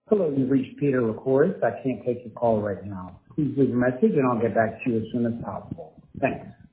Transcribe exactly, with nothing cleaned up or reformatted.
Hello, you've reached Peter Records. I can't take your call right now. Please leave a message and I'll get back to you as soon as possible. Thanks.